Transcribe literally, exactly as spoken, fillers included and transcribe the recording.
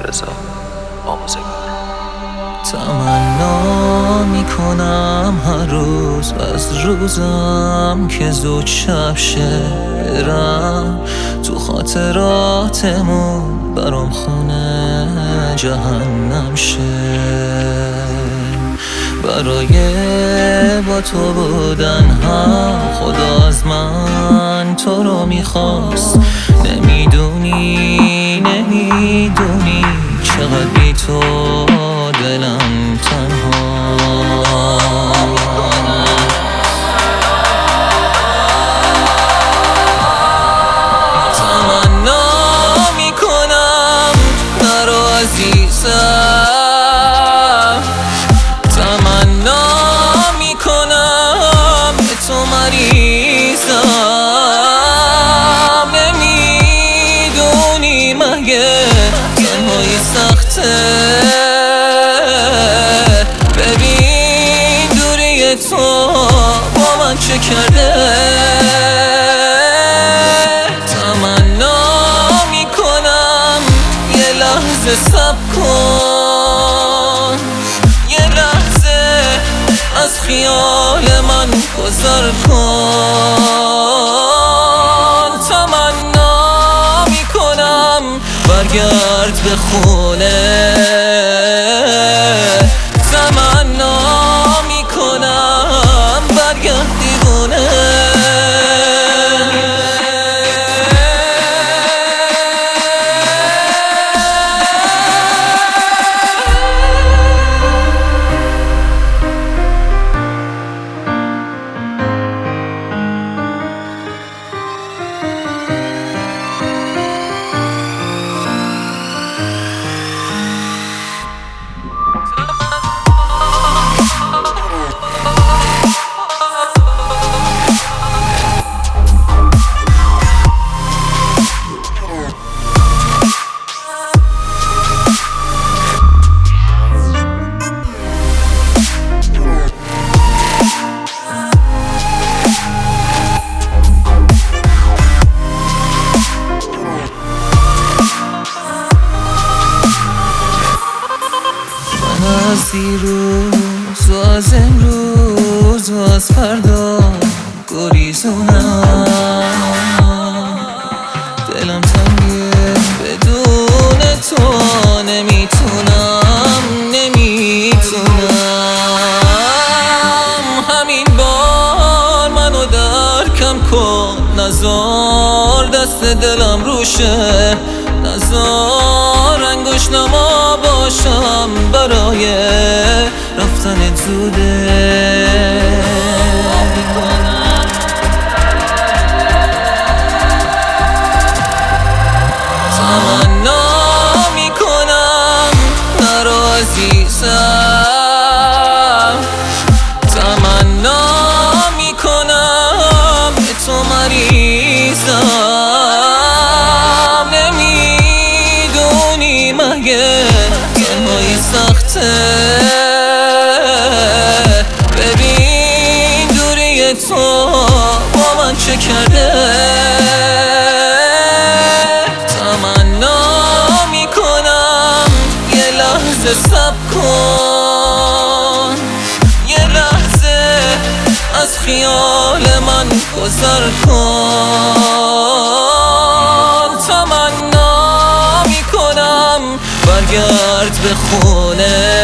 رضا آموزگار. تمنا میکنم هر روز از روزم که زود شب شه، برم تو خاطراتمون برام خونه جهنم شه. برای با تو بودن هم خدا از من تو رو میخواست. نمیدونی نمیدونی چقدر بی تو دلم تنها. تمنا میکنم نرو عزیزم، تمنا میکنم به تو مریضم. نمیدونی مگه تنهایی سخته؟ ببین دوری تو با من چه کرده. تمنا میکنم یه لحظه صبر کن، یه لحظه از خیال من گذر کن. تمنا میکنم برگرد به خونه، تمنا میکنم برگرد دیوونه. از دیروز و از امروز و از فردا گریزونم. دلم تنگه بدون تو، نمیتونم نمیتونم. همین بار منو درکم کن، نزار دست دلم روشه، نزار انگوش نما باشم برای رفتن زوده. تمنا میکنم نرو عزیزم، تمنا میکنم به تو مریضم. نمیدونی مگه تنهایی سخته؟ ببین دوری تو با من چه کرده. تمنا میکنم یه لحظه صبر کن، یه لحظه از خیال من گذر کن. تمنا میکنم برگرد به خونه،